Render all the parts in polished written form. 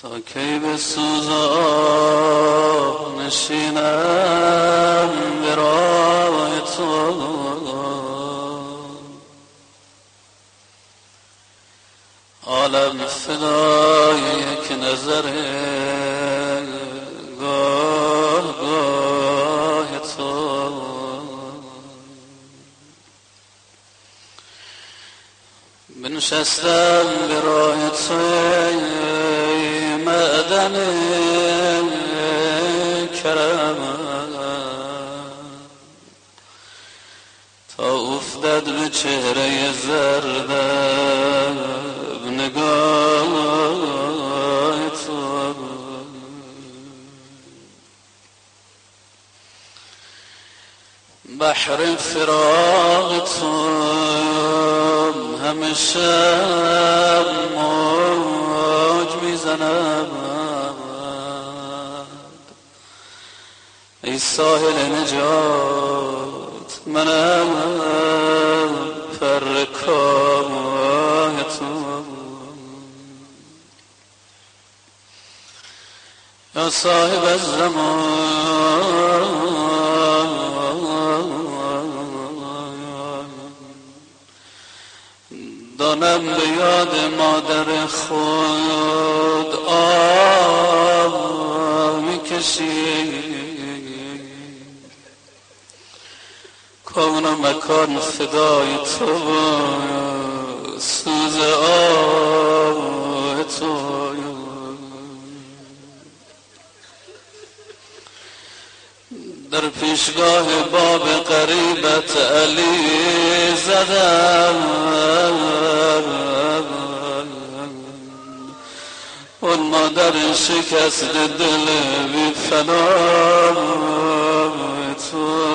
تا کی به سوزا نشینم به راه تو، عالم فدای یک نظر گاه گاه تو. بنشستم به راه تو معدن کرم، تا افتد به چهره زردم نگاه تو. بحر فراق تو همیشه موج میزند، ای ساحل نجات منم پر کاه تو. یا صاحب الزمان دانم به یاد مادر خود آب میکشی، کون و مکان فدای تو، سوز آب تو. در پیشگاه باب قریبت علی زدم، اون مادر شکست دل بی فنا تو.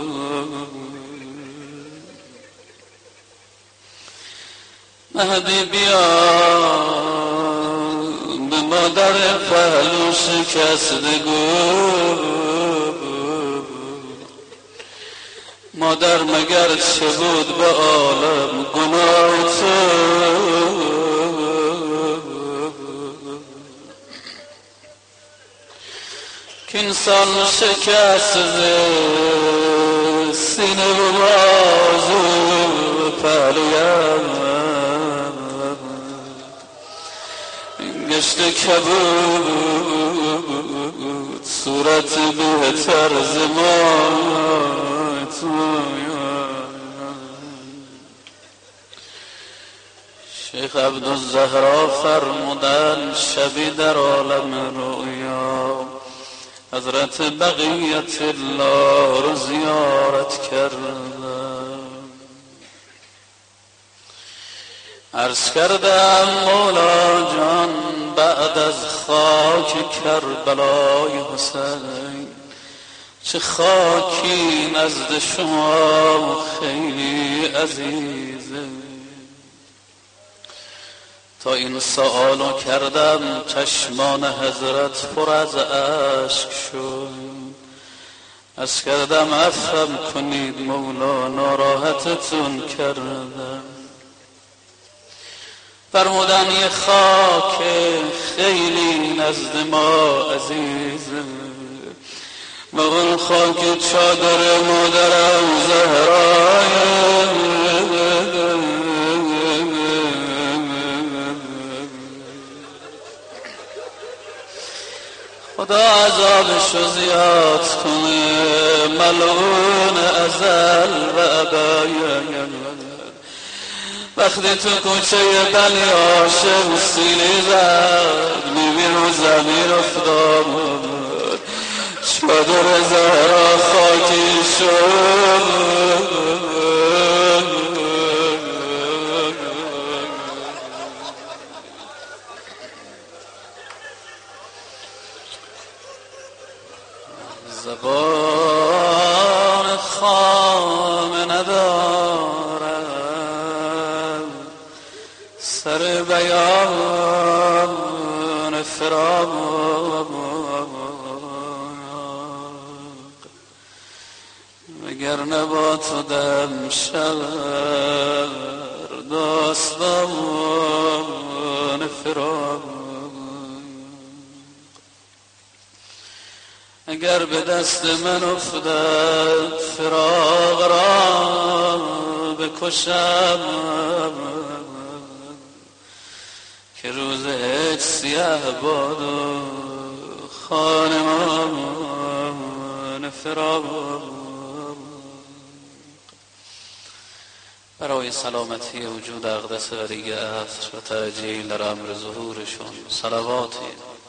مهدی بیا به مادر پهلو شکستگو، مادر مگر چه بود به عالم گناه تو. که انسان شکست سینه و بازو پهلویم گشت کبود صورت بهتر زمان تو. شیخ عبدالزهرا فرمودن شبی در عالم رؤیا حضرت بقیت الله رو زیارت کردم. عرض کردم مولا جان بعد از خاک کربلای حسین چه خاکی نزد شما خیلی عزیزه. تا این سوالو کردم چشمان حضرت پر از اشک شد. عرض کردم عفوم کنید مولا ناراحتتون کردم. فرمودن یه خاک خیلی نزد ما عزیزه و اون خاک چادر مادرم زهرای. خدا عذابشو زیاد کنه ملعون ازل و ابد. وقتی تو کوچه بلی عاشق سیلی زد میبین رو زمین افتاد چادر زهرا خاکی شد. زبان خامه ندارم سر بیان فراق، وگرنه با تو دم شود داستان فراق. اگر به دست من افتد فراق را بکشم که روز هجر سیاه باد و خانمان فراق. برای سلامتی وجود اقدس ولی عصر و تعجیل در امر ظهورشون صلواتی